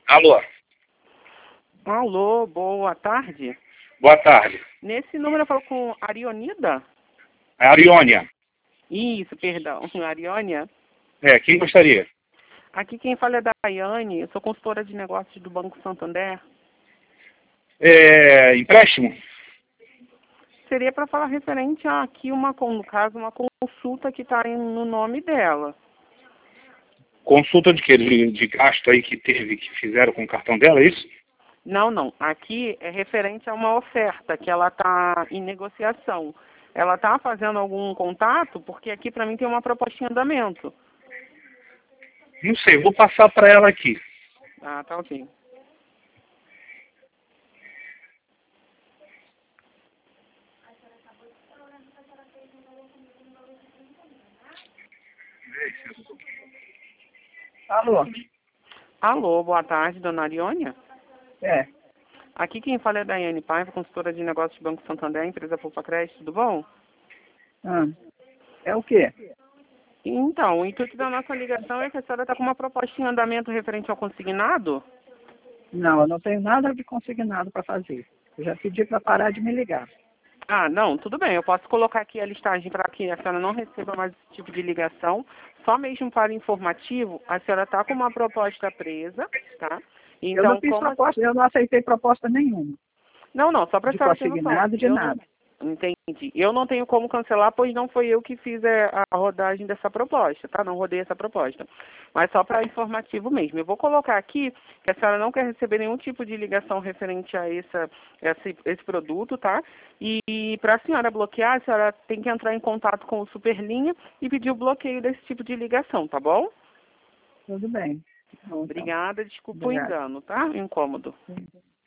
Alô, Alô, boa tarde. boa tarde. Nesse número eu falo com Arionida? É a Ariônia. Isso, perdão, Ariônia. Quem gostaria? Aqui quem fala é da Daiane, eu sou consultora de negócios do Banco Santander. Empréstimo? Seria para falar referente a aqui no caso, uma consulta que está no nome dela. Consulta de quê? De gasto aí que teve, que fizeram com o cartão dela, é isso? Não, não. Aqui é referente a uma oferta que ela está em negociação. Ela está fazendo algum contato? Porque aqui para mim tem uma proposta em andamento. Não sei, vou passar para ela aqui. Ah, tá ok. Alô? Alô, boa tarde, dona Ariônia. É. Aqui quem fala é Daiane Paiva, consultora de negócios do Banco Santander, empresa Poupa Crédito, tudo bom? Ah, é o quê? Então, o intuito da nossa ligação é que a senhora está com uma proposta em andamento referente ao consignado? Não, eu não tenho nada de consignado para fazer. Eu já pedi para parar de me ligar. Ah, não, tudo bem. Eu posso colocar aqui a listagem para que a senhora não receba mais esse tipo de ligação. Só mesmo para informativo, a senhora está com uma proposta presa, tá? Eu não Então, fiz proposta, eu não aceitei proposta nenhuma. Não, só para a De senhora ter noção. consignado, de nada. Entendi. Eu não tenho como cancelar, pois não foi eu que fiz a rodagem dessa proposta, tá? Não rodei essa proposta. Mas só para informativo mesmo. Eu vou colocar aqui que a senhora não quer receber nenhum tipo de ligação referente a esse produto, tá? E para a senhora bloquear, a senhora tem que entrar em contato com o Superlinha e pedir o bloqueio desse tipo de ligação, tá bom? Tudo bem. Bom, então. Obrigada, desculpa o Obrigada. engano, tá? Incômodo.